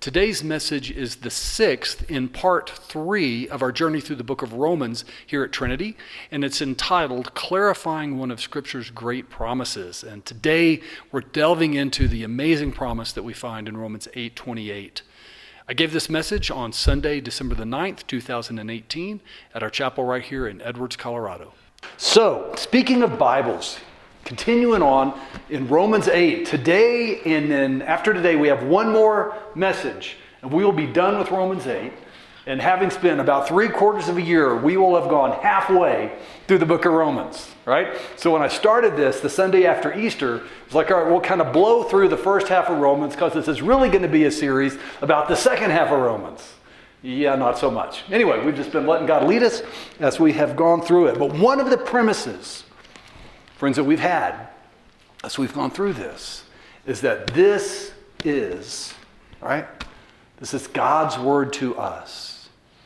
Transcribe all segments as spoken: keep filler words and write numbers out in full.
Today's message is the sixth in part three of our journey through the book of Romans here at Trinity, and it's entitled Clarifying One of Scripture's Great Promises. And today we're delving into the amazing promise that we find in Romans eight twenty-eight. I gave this message on Sunday, December the ninth, two thousand eighteen, at our chapel right here in Edwards, Colorado. So, speaking of Bibles, continuing on in Romans eight, today and then after today we have one more message and we will be done with Romans eight, and having spent about three quarters of a year, we will have gone halfway through the book of Romans, right? So when I started this the Sunday after Easter, it's like, all right, we'll kind of blow through the first half of Romans because this is really going to be a series about the second half of Romans. Yeah, not so much. Anyway, we've just been letting God lead us as we have gone through it. But one of the premises, friends, that we've had as we've gone through this is that this is, right? This is God's word to us.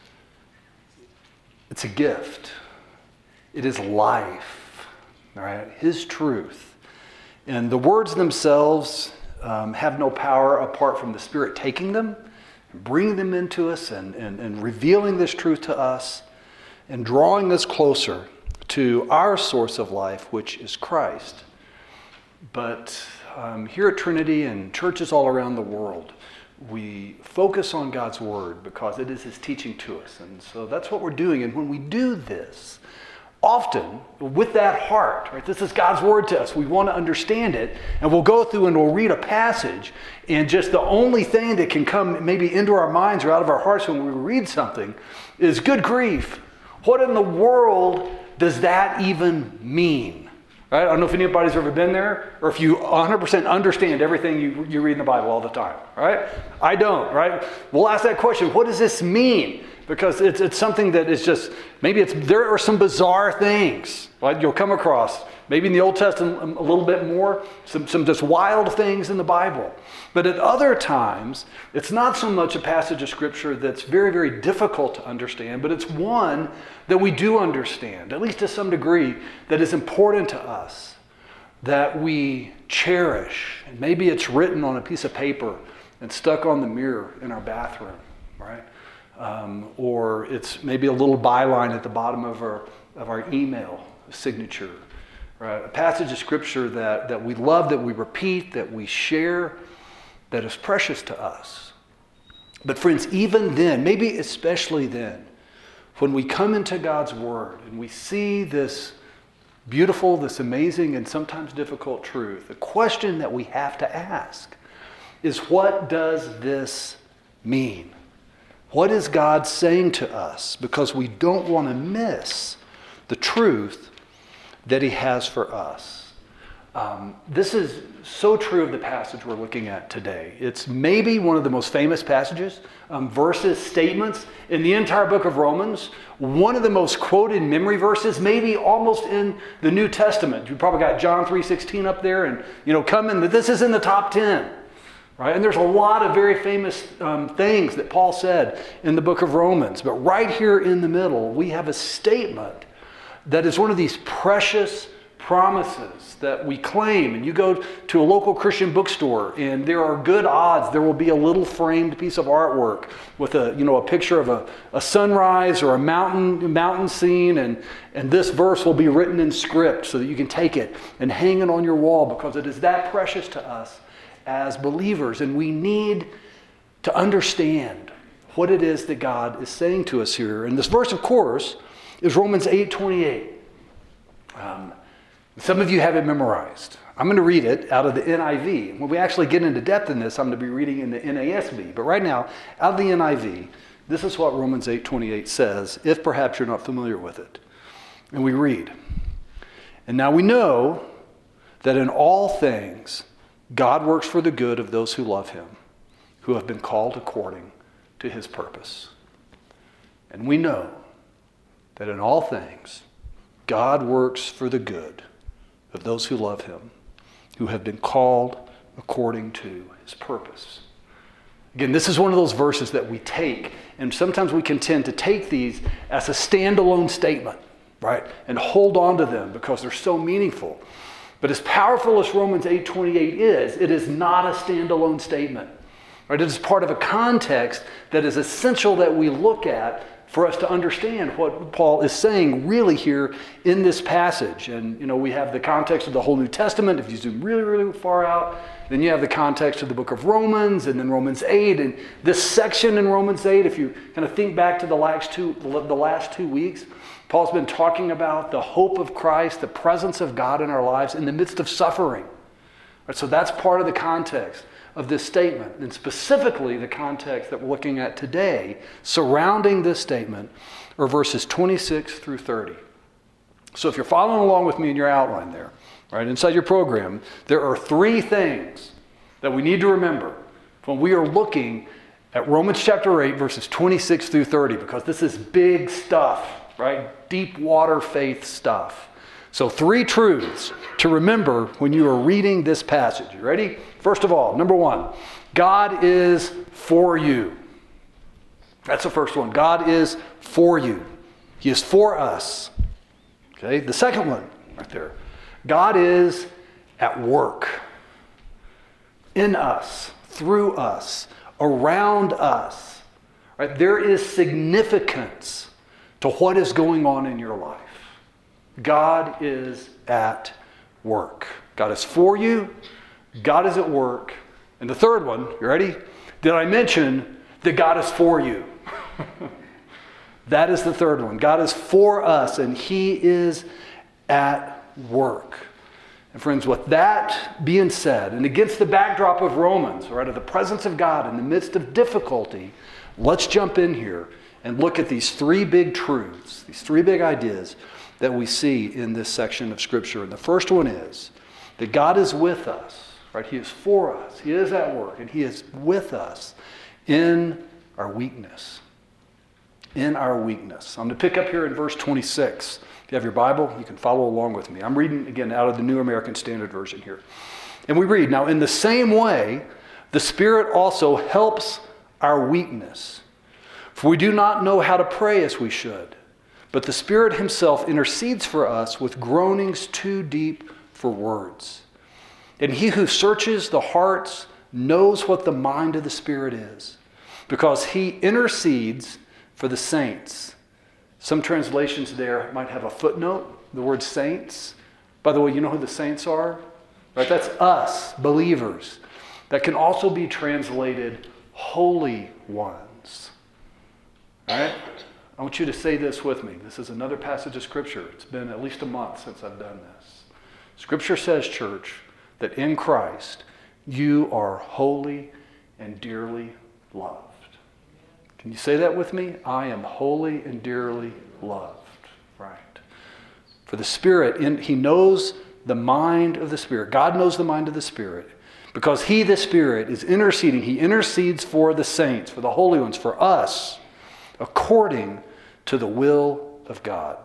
It's a gift. It is life, all right? His truth. And the words themselves um, have no power apart from the Spirit taking them, bringing them into us and, and, and revealing this truth to us and drawing us closer to our source of life, which is Christ. But um, here at Trinity and churches all around the world, we focus on God's Word because it is His teaching to us. And so that's what we're doing. And when we do this, often with that heart, right, this is God's Word to us, we want to understand it, and we'll go through and we'll read a passage, and just the only thing that can come maybe into our minds or out of our hearts when we read something is, good grief, what in the world does that even mean? Right? I don't know if anybody's ever been there or if you one hundred percent understand everything you, you read in the Bible all the time. Right? I don't. Right? We'll ask that question, what does this mean? Because it's it's something that is just, maybe it's there are some bizarre things, right, you'll come across. Maybe in the Old Testament a little bit more, some, some just wild things in the Bible. But at other times, it's not so much a passage of Scripture that's very, very difficult to understand, but it's one that we do understand, at least to some degree, that is important to us, that we cherish. And maybe it's written on a piece of paper and stuck on the mirror in our bathroom, right? Um, or it's maybe a little byline at the bottom of our of our email signature. Right? A passage of Scripture that, that we love, that we repeat, that we share, that is precious to us. But friends, even then, maybe especially then, when we come into God's Word and we see this beautiful, this amazing, and sometimes difficult truth, the question that we have to ask is, what does this mean? What is God saying to us? Because we don't want to miss the truth that He has for us. Um, this is so true of the passage we're looking at today. It's maybe one of the most famous passages, um, verses, statements in the entire book of Romans. One of the most quoted memory verses, maybe almost in the New Testament. You probably got John three sixteen up there, and you know, come in. This is in the top ten. Right? And there's a lot of very famous um, things that Paul said in the book of Romans. But right here in the middle, we have a statement that is one of these precious promises that we claim. And you go to a local Christian bookstore, and there are good odds there will be a little framed piece of artwork with a, you know, a picture of a, a sunrise or a mountain mountain scene, and, and this verse will be written in script so that you can take it and hang it on your wall, because it is that precious to us as believers. And we need to understand what it is that God is saying to us here. And this verse, of course, is Romans eight twenty-eight. Um, some of you have it memorized. I'm going to read it out of the N I V. When we actually get into depth in this, I'm going to be reading in the N A S B. But right now, out of the N I V, this is what Romans eight twenty-eight says, if perhaps you're not familiar with it. And we read, "And now we know that in all things God works for the good of those who love Him, who have been called according to His purpose. And we know that in all things, God works for the good of those who love Him, who have been called according to His purpose." Again, this is one of those verses that we take, and sometimes we can tend to take these as a standalone statement, right? And hold on to them because they're so meaningful. But as powerful as Romans eight twenty-eight is, it is not a standalone statement. Right? It is part of a context that is essential that we look at for us to understand what Paul is saying really here in this passage. And, you know, we have the context of the whole New Testament. If you zoom really, really far out, then you have the context of the book of Romans and then Romans eight. And this section in Romans eight, if you kind of think back to the last two, the last two weeks, Paul's been talking about the hope of Christ, the presence of God in our lives in the midst of suffering. Right? So that's part of the context of this statement, and specifically the context that we're looking at today surrounding this statement are verses twenty-six through thirty. So if you're following along with me in your outline there, right, inside your program, there are three things that we need to remember when we are looking at Romans chapter eight, verses twenty-six through thirty, because this is big stuff, right? Deep water faith stuff. So three truths to remember when you are reading this passage. You ready? First of all, number one, God is for you. That's the first one. God is for you. He is for us. Okay, the second one right there. God is at work in us, through us, around us. Right? There is significance to what is going on in your life. God is at work. God is for you. God is at work. And the third one, you ready? Did I mention that God is for you? That is the third one. God is for us, and He is at work. And friends, with that being said, and against the backdrop of Romans, right, of the presence of God in the midst of difficulty, let's jump in here and look at these three big truths, these three big ideas that we see in this section of Scripture. And the first one is that God is with us, right? He is for us. He is at work, and He is with us in our weakness. In our weakness. I'm going to pick up here in verse twenty-six. If you have your Bible, you can follow along with me. I'm reading, again, out of the New American Standard Version here. And we read, "Now in the same way, the Spirit also helps our weakness. For we do not know how to pray as we should. But the Spirit Himself intercedes for us with groanings too deep for words. And He who searches the hearts knows what the mind of the Spirit is, because He intercedes for the saints." Some translations there might have a footnote, the word saints. By the way, you know who the saints are? Right? That's us, believers. That can also be translated holy ones. All right? I want you to say this with me. This is another passage of Scripture. It's been at least a month since I've done this. Scripture says, church, that in Christ you are holy and dearly loved. Can you say that with me? I am holy and dearly loved. Right. For the Spirit, in, He knows the mind of the Spirit. God knows the mind of the Spirit. Because He, the Spirit, is interceding. He intercedes for the saints, for the holy ones, for us, according to the will of God.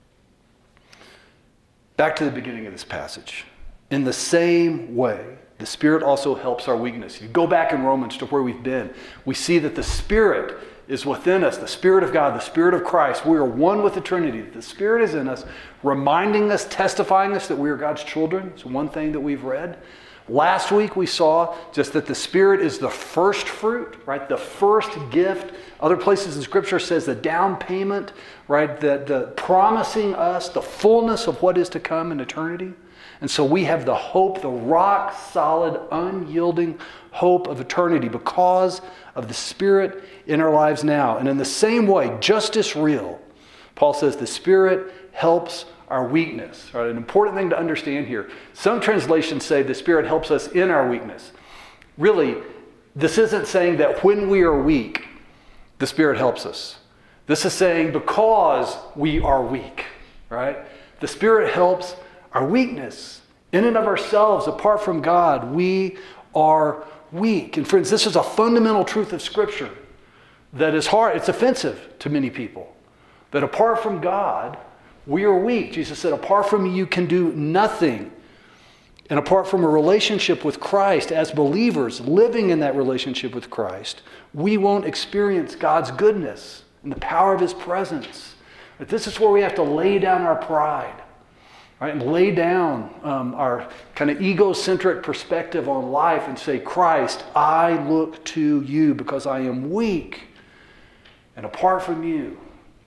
Back to the beginning of this passage. In the same way, the Spirit also helps our weakness. If you go back in Romans to where we've been, we see that the Spirit is within us, the Spirit of God, the Spirit of Christ. We are one with the Trinity. The Spirit is in us, reminding us, testifying us that we are God's children. It's one thing that we've read. Last week we saw just that the Spirit is the first fruit, right? The first gift. Other places in Scripture says the down payment, right? The, the promising us the fullness of what is to come in eternity. And so we have the hope, the rock solid, unyielding hope of eternity because of the Spirit in our lives now. And in the same way, just as real, Paul says the Spirit helps our weakness. Right? An important thing to understand here. Some translations say the Spirit helps us in our weakness. Really, this isn't saying that when we are weak, the Spirit helps us. This is saying because we are weak, right? The Spirit helps our weakness. In and of ourselves, apart from God, we are weak. And friends, this is a fundamental truth of Scripture that is hard. It's offensive to many people. That apart from God, we are weak. Jesus said, apart from me, you can do nothing. And apart from a relationship with Christ, as believers living in that relationship with Christ, we won't experience God's goodness and the power of His presence. But this is where we have to lay down our pride. right? And lay down um, our kind of egocentric perspective on life and say, Christ, I look to you because I am weak. And apart from you,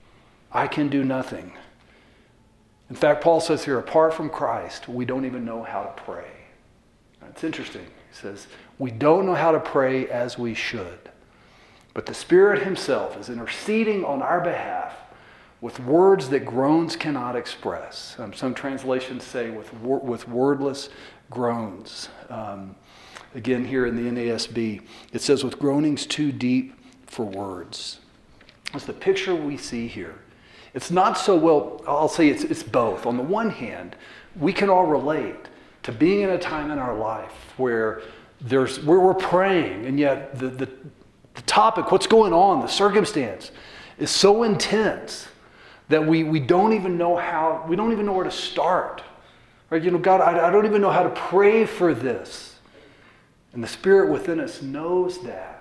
I can do nothing. In fact, Paul says here, apart from Christ, we don't even know how to pray. It's interesting. He says, we don't know how to pray as we should. But the Spirit himself is interceding on our behalf with words that groans cannot express. Um, some translations say with wor- with wordless groans. Um, again, here in the N A S B, it says with groanings too deep for words. That's the picture we see here. It's not so well, I'll say it's, it's both. On the one hand, we can all relate to being in a time in our life where there's where we're praying, and yet the, the, the topic, what's going on, the circumstance, is so intense that we, we don't even know how, we don't even know where to start. Right? You know, God, I, I don't even know how to pray for this. And the Spirit within us knows that.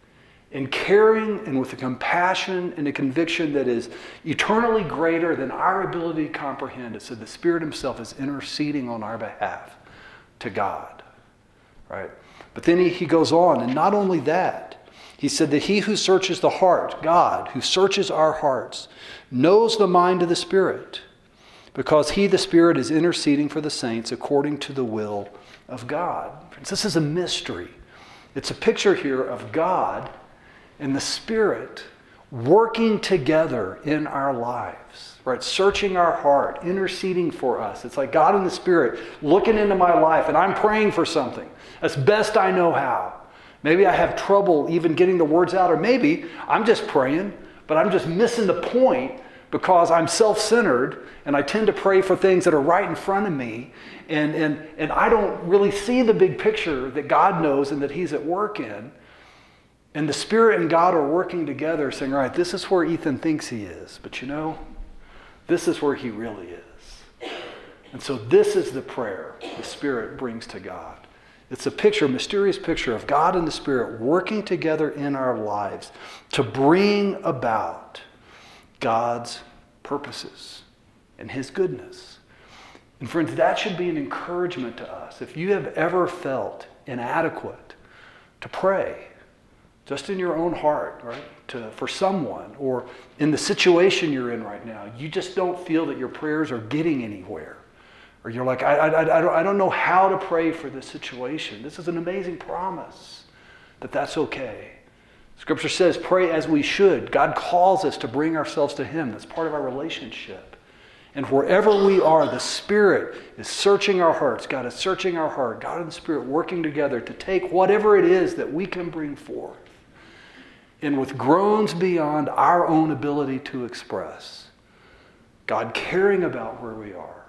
And caring and with a compassion and a conviction that is eternally greater than our ability to comprehend it. So the Spirit himself is interceding on our behalf to God. Right? But then he, he goes on, and not only that, he said that he who searches the heart, God, who searches our hearts, knows the mind of the Spirit, because he, the Spirit, is interceding for the saints according to the will of God. Friends, this is a mystery. It's a picture here of God and the Spirit working together in our lives, right? Searching our heart, interceding for us. It's like God and the Spirit looking into my life, and I'm praying for something as best I know how. Maybe I have trouble even getting the words out, or maybe I'm just praying, but I'm just missing the point because I'm self-centered and I tend to pray for things that are right in front of me, and, and, and I don't really see the big picture that God knows and that he's at work in. And the Spirit and God are working together saying, all right, this is where Ethan thinks he is, but you know, this is where he really is. And so this is the prayer the Spirit brings to God. It's a picture, a mysterious picture of God and the Spirit working together in our lives to bring about God's purposes and his goodness. And friends, that should be an encouragement to us. If you have ever felt inadequate to pray, just in your own heart, right, to, for someone, or in the situation you're in right now, you just don't feel that your prayers are getting anywhere. Or you're like, I, I, I, don't, I don't know how to pray for this situation. This is an amazing promise that that's okay. Scripture says, pray as we should. God calls us to bring ourselves to him. That's part of our relationship. And wherever we are, the Spirit is searching our hearts. God is searching our heart. God and the Spirit working together to take whatever it is that we can bring forth, and with groans beyond our own ability to express, God caring about where we are,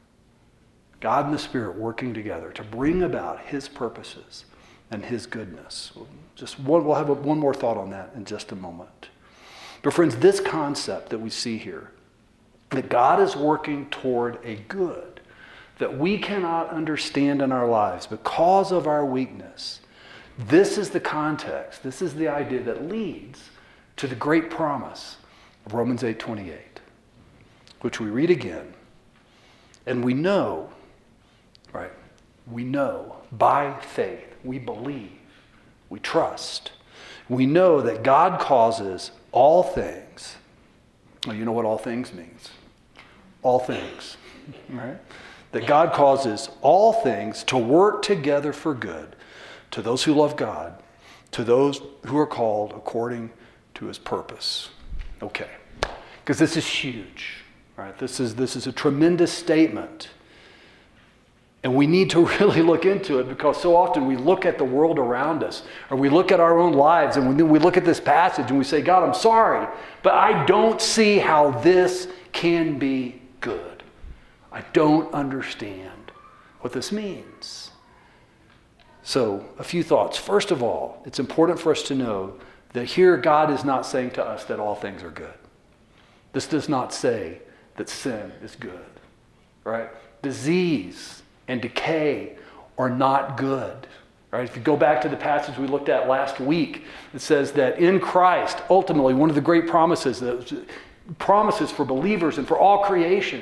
God and the Spirit working together to bring about his purposes and his goodness. Just one, we'll have a, one more thought on that in just a moment. But friends, this concept that we see here, that God is working toward a good that we cannot understand in our lives because of our weakness, this is the context, this is the idea that leads to the great promise of Romans eight twenty-eight, which we read again. And we know, right, we know by faith, we believe, we trust. We know that God causes all things. Well, you know what all things means? All things, right? That God causes all things to work together for good to those who love God, to those who are called according to his purpose. Okay, because this is huge, right? This is, this is a tremendous statement. And we need to really look into it, because so often we look at the world around us, or we look at our own lives, and then we look at this passage and we say, God, I'm sorry, but I don't see how this can be good. I don't understand what this means. So, a few thoughts. First of all, it's important for us to know that here God is not saying to us that all things are good. This does not say that sin is good, right? Disease and decay are not good, right? If you go back to the passage we looked at last week, it says that in Christ, ultimately, one of the great promises, the promises for believers and for all creation,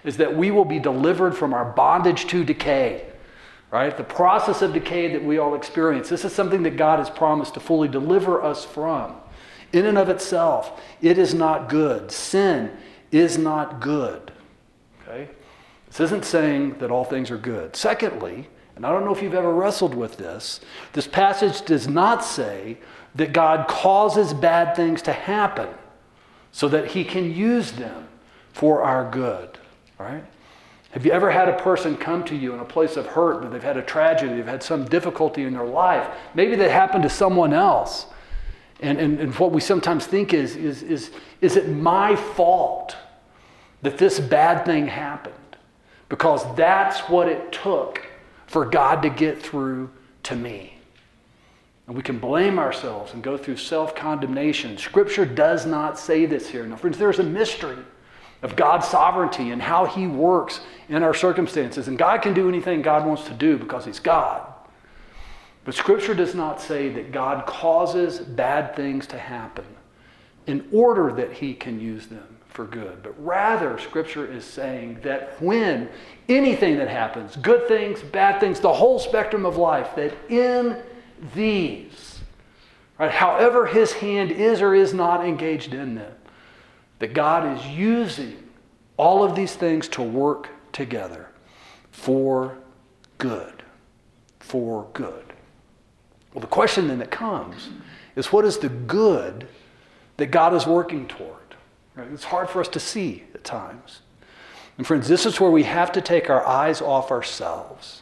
is that we will be delivered from our bondage to decay, right? The process of decay that we all experience. This is something that God has promised to fully deliver us from. In and of itself, it is not good. Sin is not good, okay? This isn't saying that all things are good. Secondly, and I don't know if you've ever wrestled with this, this passage does not say that God causes bad things to happen so that he can use them for our good, right? Have you ever had a person come to you in a place of hurt, but they've had a tragedy, they've had some difficulty in their life? Maybe that happened to someone else. And, and, and what we sometimes think is, is, is, is it my fault that this bad thing happened? Because that's what it took for God to get through to me. And we can blame ourselves and go through self-condemnation. Scripture does not say this here. Now, friends, there's a mystery of God's sovereignty and how he works in our circumstances. And God can do anything God wants to do because he's God. But Scripture does not say that God causes bad things to happen in order that he can use them for good. But rather, Scripture is saying that when anything that happens, good things, bad things, the whole spectrum of life, that in these, right, however his hand is or is not engaged in them, that God is using all of these things to work together for good. For good. Well, the question then that comes is, what is the good that God is working toward? Right? It's hard for us to see at times. And friends, this is where we have to take our eyes off ourselves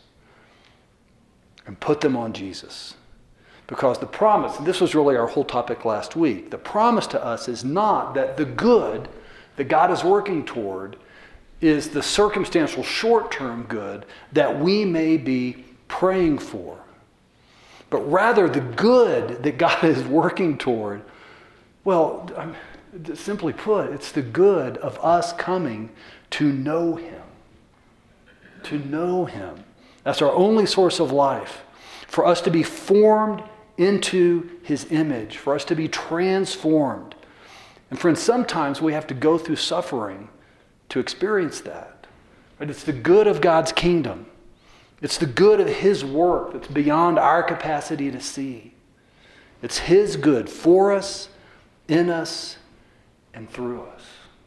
and put them on Jesus. Because the promise, and this was really our whole topic last week, the promise to us is not that the good that God is working toward is the circumstantial short-term good that we may be praying for. But rather the good that God is working toward, well, simply put, it's the good of us coming to know him. To know him. That's our only source of life. For us to be formed into his image. For us to be transformed. And friends, sometimes we have to go through suffering to experience that. But it's the good of God's kingdom. It's the good of his work that's beyond our capacity to see. It's his good for us, in us, and through us.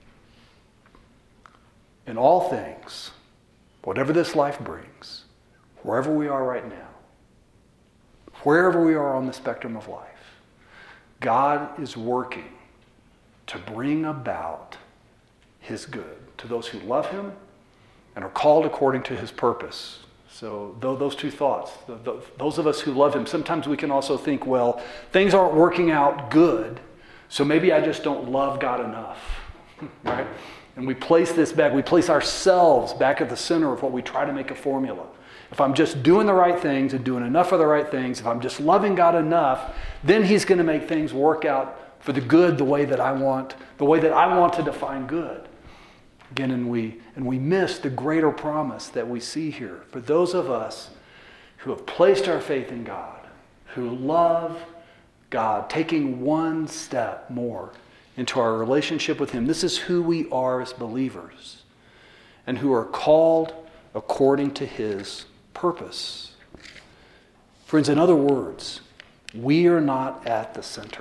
In all things, whatever this life brings, wherever we are right now, wherever we are on the spectrum of life, God is working to bring about his good to those who love him and are called according to his purpose. So those two thoughts, those of us who love him, sometimes we can also think, well, things aren't working out good, so maybe I just don't love God enough, right? And we place this back, we place ourselves back at the center of what we try to make a formula. If I'm just doing the right things and doing enough of the right things, if I'm just loving God enough, then he's going to make things work out for the good the way that I want, the way that I want to define good. Again, and we and we miss the greater promise that we see here. For those of us who have placed our faith in God, who love God, taking one step more into our relationship with him, this is who we are as believers, and who are called according to his purpose. Friends, in other words, we are not at the center.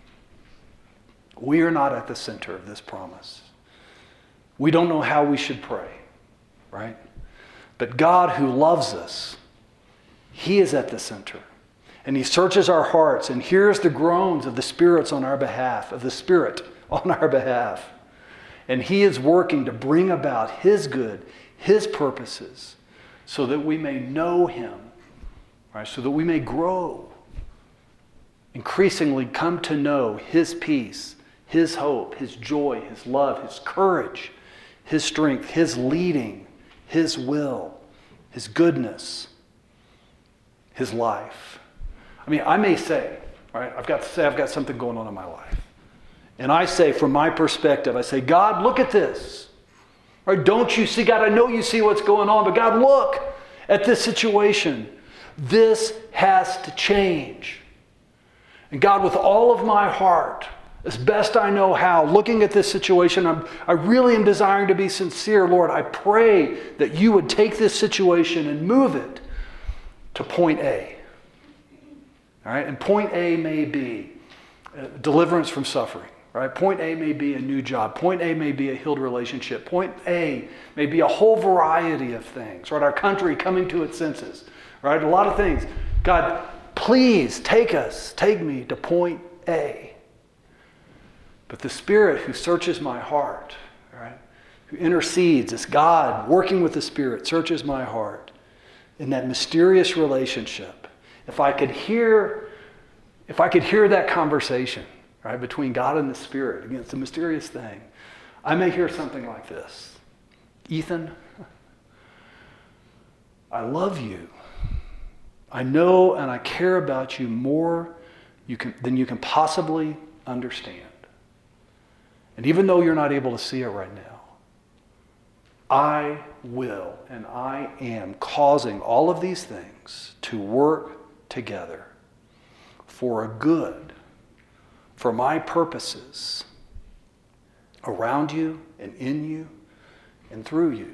We are not at the center of this promise. We don't know how we should pray, right? But God, who loves us, he is at the center. And he searches our hearts and hears the groans of the spirits on our behalf, of the Spirit on our behalf. And he is working to bring about his good, his purposes, so that we may know him, right? So that we may grow, increasingly come to know his peace, his hope, his joy, his love, his courage, his strength, his leading, his will, his goodness, his life. I mean, I may say, right, I've got to say I've got something going on in my life. And I say, from my perspective, I say, God, look at this. Right? Don't you see, God, I know you see what's going on, but God, look at this situation. This has to change. And God, with all of my heart, As best I know how, looking at this situation, I'm, I really am desiring to be sincere. Lord, I pray that you would take this situation and move it to point A. All right? And point A may be uh, deliverance from suffering. Right? Point A may be a new job. Point A may be a healed relationship. Point A may be a whole variety of things. Right? Our country coming to its senses. Right? A lot of things. God, please take us, take me to point A. But the Spirit who searches my heart, right? Who intercedes, it's God working with the Spirit, searches my heart in that mysterious relationship. If I could hear, if I could hear that conversation, right, between God and the Spirit. Again, it's a mysterious thing. I may hear something like this. Ethan, I love you. I know and I care about you more you can, than you can possibly understand. And even though you're not able to see it right now, I will and I am causing all of these things to work together for a good, for my purposes around you and in you and through you.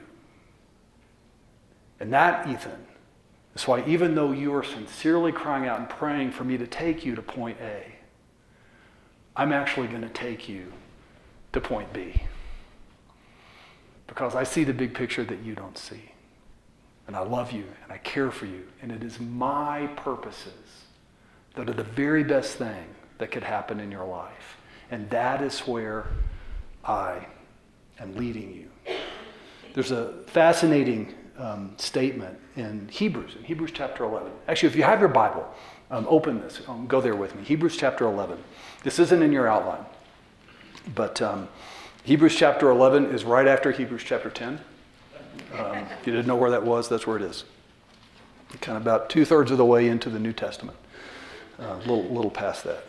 And that, Ethan, is why even though you are sincerely crying out and praying for me to take you to point A, I'm actually going to take you to point B. Because I see the big picture that you don't see. And I love you and I care for you. And it is my purposes that are the very best thing that could happen in your life. And that is where I am leading you. There's a fascinating um, statement in Hebrews, in Hebrews chapter eleven. Actually, if you have your Bible, um, open this. Um, go there with me. Hebrews chapter eleven. This isn't in your outline. But um, Hebrews chapter eleven is right after Hebrews chapter ten. Um, if you didn't know where that was, that's where it is. Kind of about two-thirds of the way into the New Testament. A uh, little, little past that.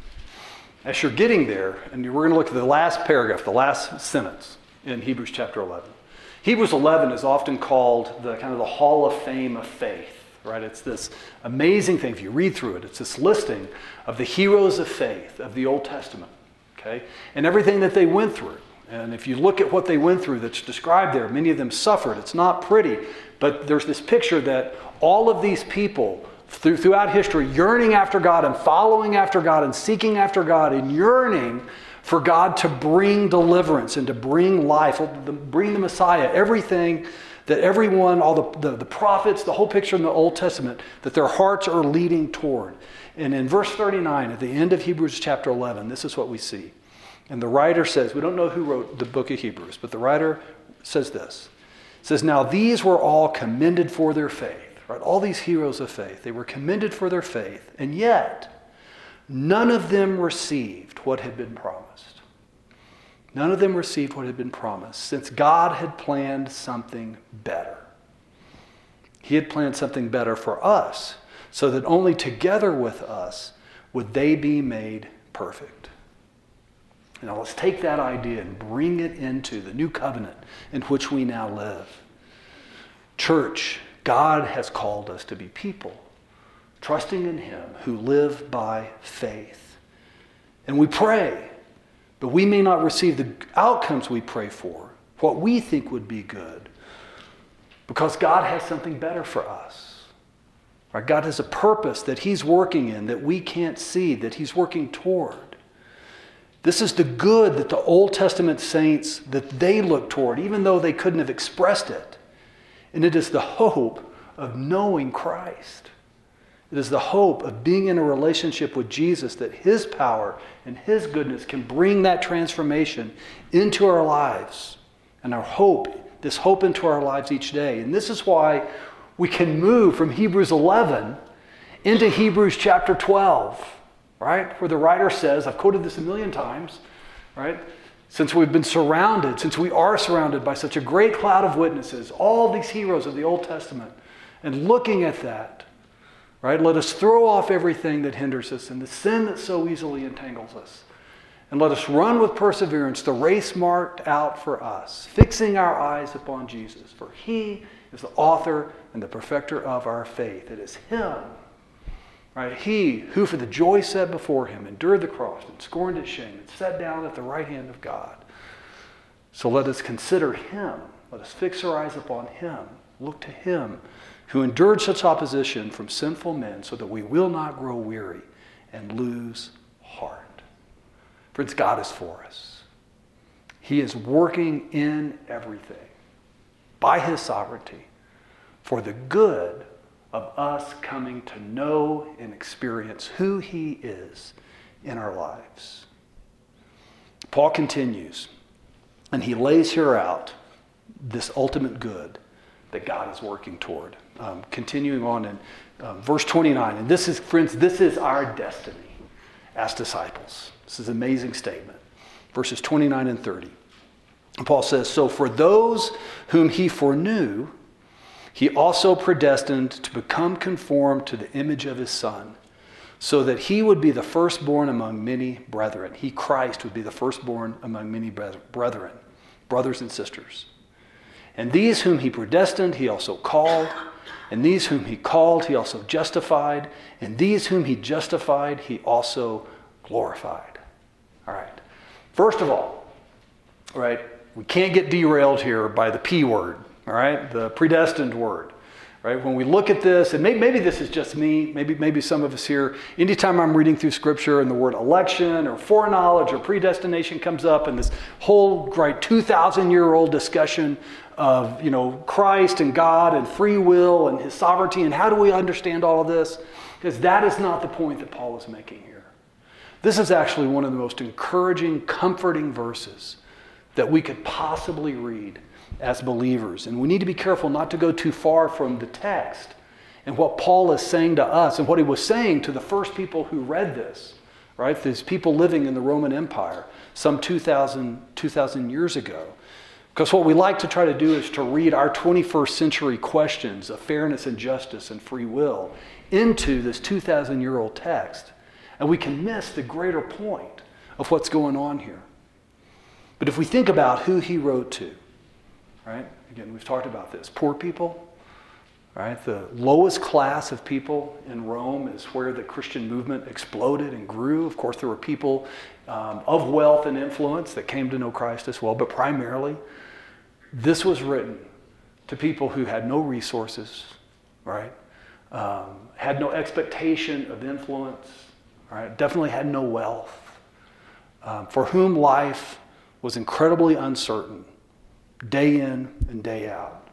As you're getting there, and we're going to look at the last paragraph, the last sentence in Hebrews chapter eleven. Hebrews eleven is often called the kind of the Hall of Fame of faith, right? It's this amazing thing. If you read through it, it's this listing of the heroes of faith of the Old Testament, okay? And everything that they went through. And if you look at what they went through that's described there, many of them suffered. It's not pretty, but there's this picture that all of these people Through, throughout history, yearning after God and following after God and seeking after God and yearning for God to bring deliverance and to bring life, to bring the Messiah, everything that everyone, all the, the, the prophets, the whole picture in the Old Testament, that their hearts are leading toward. And in verse thirty-nine, at the end of Hebrews chapter eleven, this is what we see. And the writer says, we don't know who wrote the book of Hebrews, but the writer says this. It says, now these were all commended for their faith. Right? All these heroes of faith, they were commended for their faith, and yet none of them received what had been promised. None of them received what had been promised, since God had planned something better. He had planned something better for us, so that only together with us would they be made perfect. Now let's take that idea and bring it into the new covenant in which we now live. Church, God has called us to be people trusting in Him who live by faith. And we pray, but we may not receive the outcomes we pray for, what we think would be good, because God has something better for us. Right? God has a purpose that He's working in that we can't see, that He's working toward. This is the good that the Old Testament saints, that they look toward, even though they couldn't have expressed it. And it is the hope of knowing Christ. It is the hope of being in a relationship with Jesus, that His power and His goodness can bring that transformation into our lives. And our hope, this hope into our lives each day. And this is why we can move from Hebrews eleven into Hebrews chapter twelve, right? Where the writer says, I've quoted this a million times, right? Since we've been surrounded, since we are surrounded by such a great cloud of witnesses, all these heroes of the Old Testament, and looking at that, right, let us throw off everything that hinders us and the sin that so easily entangles us. And let us run with perseverance the race marked out for us, fixing our eyes upon Jesus. For He is the author and the perfecter of our faith. It is Him Right? He who for the joy set before him endured the cross and scorned its shame and sat down at the right hand of God. So let us consider him. Let us fix our eyes upon him. Look to him who endured such opposition from sinful men so that we will not grow weary and lose heart. Friends, God is for us. He is working in everything by his sovereignty for the good of us coming to know and experience who he is in our lives. Paul continues, and he lays here out this ultimate good that God is working toward. Um, continuing on in um, verse twenty-nine, and this is, friends, this is our destiny as disciples. This is an amazing statement. Verses twenty-nine and thirty. And Paul says, so for those whom he foreknew, he also predestined to become conformed to the image of his Son, so that he would be the firstborn among many brethren. He, Christ, would be the firstborn among many brethren, brothers and sisters. And these whom he predestined, he also called. And these whom he called, he also justified. And these whom he justified, he also glorified. All right. First of all, all right, we can't get derailed here by the P word. All right, the predestined word, right? When we look at this, and maybe, maybe this is just me, maybe maybe some of us here, anytime I'm reading through Scripture and the word election or foreknowledge or predestination comes up and this whole, right, two thousand year old discussion of, you know, Christ and God and free will and his sovereignty and how do we understand all of this? Because that is not the point that Paul is making here. This is actually one of the most encouraging, comforting verses that we could possibly read as believers. And we need to be careful not to go too far from the text and what Paul is saying to us and what he was saying to the first people who read this, right? These people living in the Roman Empire some two thousand, two thousand years ago. Because what we like to try to do is to read our twenty-first century questions of fairness and justice and free will into this two thousand year old text. And we can miss the greater point of what's going on here. But if we think about who he wrote to, right? Again, we've talked about this. Poor people, right? The lowest class of people in Rome is where the Christian movement exploded and grew. Of course, there were people um, of wealth and influence that came to know Christ as well. But primarily, this was written to people who had no resources, right? Um, had no expectation of influence, right? Definitely had no wealth, um, for whom life was incredibly uncertain. Day in and day out.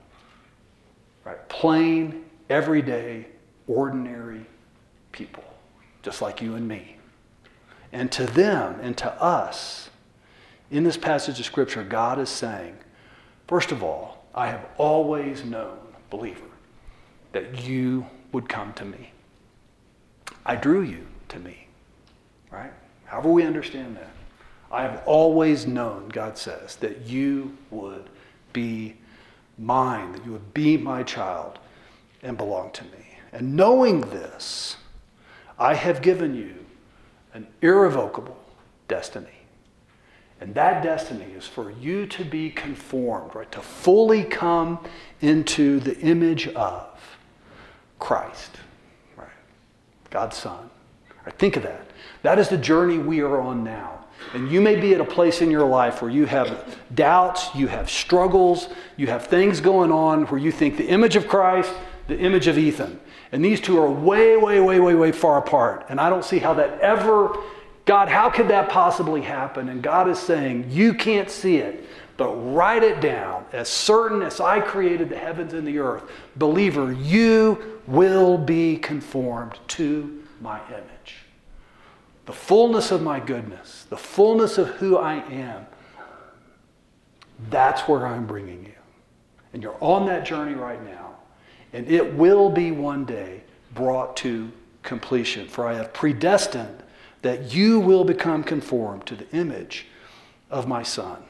Right? Plain, everyday, ordinary people, just like you and me. And to them and to us, in this passage of Scripture, God is saying, first of all, I have always known, believer, that you would come to me. I drew you to me. Right? However we understand that. I have always known, God says, that you would be mine, that you would be my child and belong to me. And knowing this, I have given you an irrevocable destiny. And that destiny is for you to be conformed, right? To fully come into the image of Christ, right? God's Son. Right? Think of that. That is the journey we are on now. And you may be at a place in your life where you have doubts, you have struggles, you have things going on where you think the image of Christ, the image of Ethan. And these two are way, way, way, way, way far apart. And I don't see how that ever, God, how could that possibly happen? And God is saying, you can't see it, but write it down. As certain as I created the heavens and the earth, believer, you will be conformed to my image. The fullness of my goodness, the fullness of who I am, that's where I'm bringing you. And you're on that journey right now. And it will be one day brought to completion. For I have predestined that you will become conformed to the image of my Son.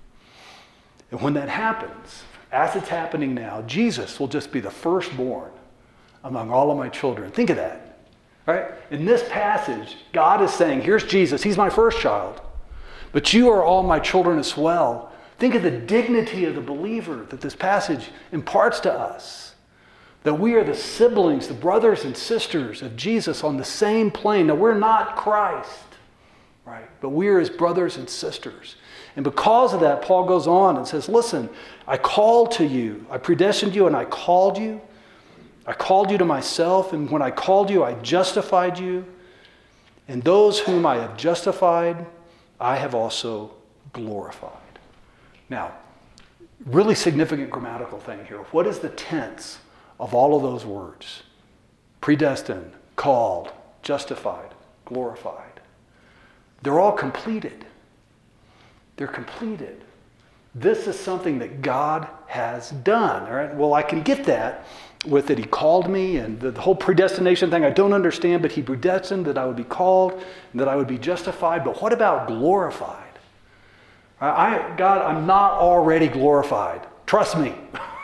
And when that happens, as it's happening now, Jesus will just be the firstborn among all of my children. Think of that. Right? In this passage, God is saying, here's Jesus. He's my first child. But you are all my children as well. Think of the dignity of the believer that this passage imparts to us. That we are the siblings, the brothers and sisters of Jesus on the same plane. Now, we're not Christ, right? But we are his brothers and sisters. And because of that, Paul goes on and says, listen, I called to you. I predestined you and I called you. I called you to myself. And when I called you, I justified you. And those whom I have justified, I have also glorified. Now, really significant grammatical thing here. What is the tense of all of those words? Predestined, called, justified, glorified. They're all completed. They're completed. This is something that God has done. All right? Well, I can get that with that he called me and the, the whole predestination thing I don't understand, but he predestined that I would be called and that I would be justified. But what about glorified? I, God, I'm not already glorified. Trust me.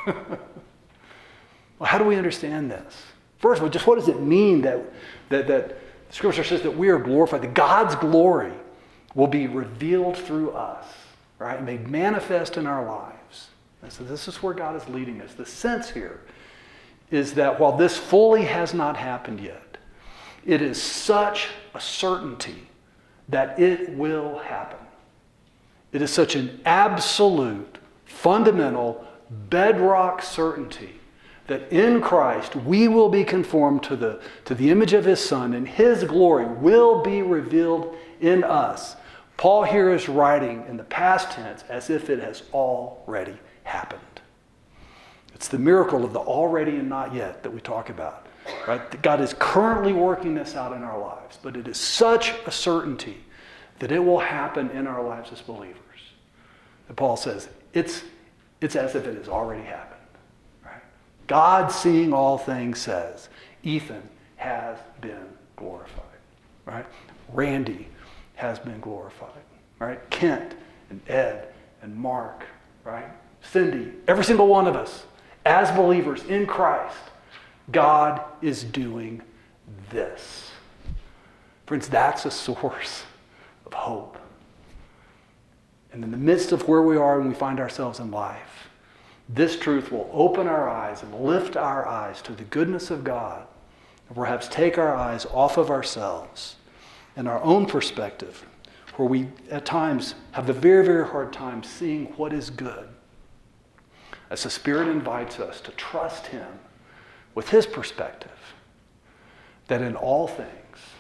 Well, how do we understand this? First of all, just what does it mean that, that, that Scripture says that we are glorified, that God's glory will be revealed through us, right? Made manifest in our lives. And so this is where God is leading us. The sense here is that while this fully has not happened yet, it is such a certainty that it will happen. It is such an absolute, fundamental, bedrock certainty that in Christ we will be conformed to the, to the image of his Son, and his glory will be revealed in us. Paul here is writing in the past tense as if it has already happened. It's the miracle of the already and not yet that we talk about. Right? God is currently working this out in our lives, but it is such a certainty that it will happen in our lives as believers. And Paul says, it's, it's as if it has already happened. Right? God, seeing all things, says, Ethan has been glorified. Right? Randy has been glorified. Right? Kent and Ed and Mark, right? Cindy, every single one of us, as believers in Christ, God is doing this. Friends, that's a source of hope. And in the midst of where we are and we find ourselves in life, this truth will open our eyes and lift our eyes to the goodness of God, and perhaps take our eyes off of ourselves and our own perspective, where we at times have a very, very hard time seeing what is good, as the Spirit invites us to trust him with his perspective, that in all things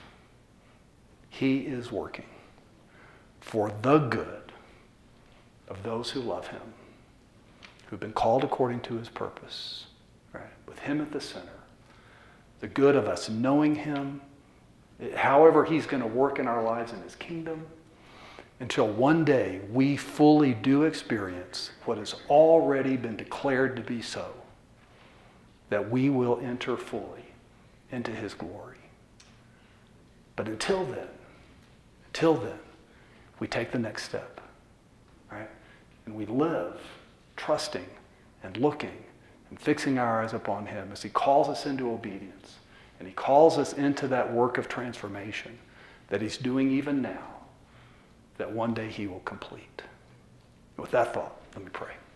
he is working for the good of those who love him, who've been called according to his purpose, right? With him at the center. The good of us knowing him, however he's going to work in our lives in his kingdom, until one day we fully do experience what has already been declared to be so, that we will enter fully into his glory. But until then, until then, we take the next step, right? And we live trusting and looking and fixing our eyes upon him as he calls us into obedience, and he calls us into that work of transformation that he's doing even now, that one day he will complete. With that thought, let me pray.